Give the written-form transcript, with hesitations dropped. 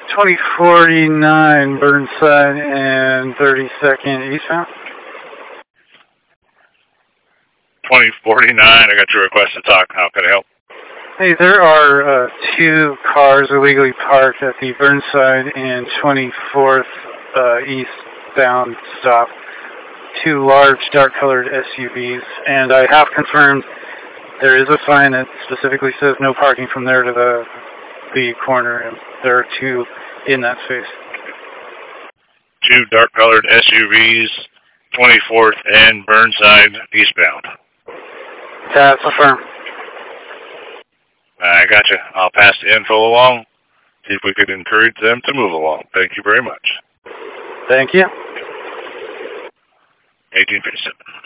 2049 Burnside and 32nd eastbound. 2049, I got your request to talk. How can I help? Hey, there are two cars illegally parked at the Burnside and 24th eastbound stop. Two large dark-colored SUVs, and I have confirmed there is a sign that specifically says no parking from there to the corner, and there are two in that space. Two dark-colored SUVs, 24th and Burnside eastbound. That's affirmed. I gotcha. I'll pass the info along. See if we could encourage them to move along. Thank you very much. Thank you. 1857.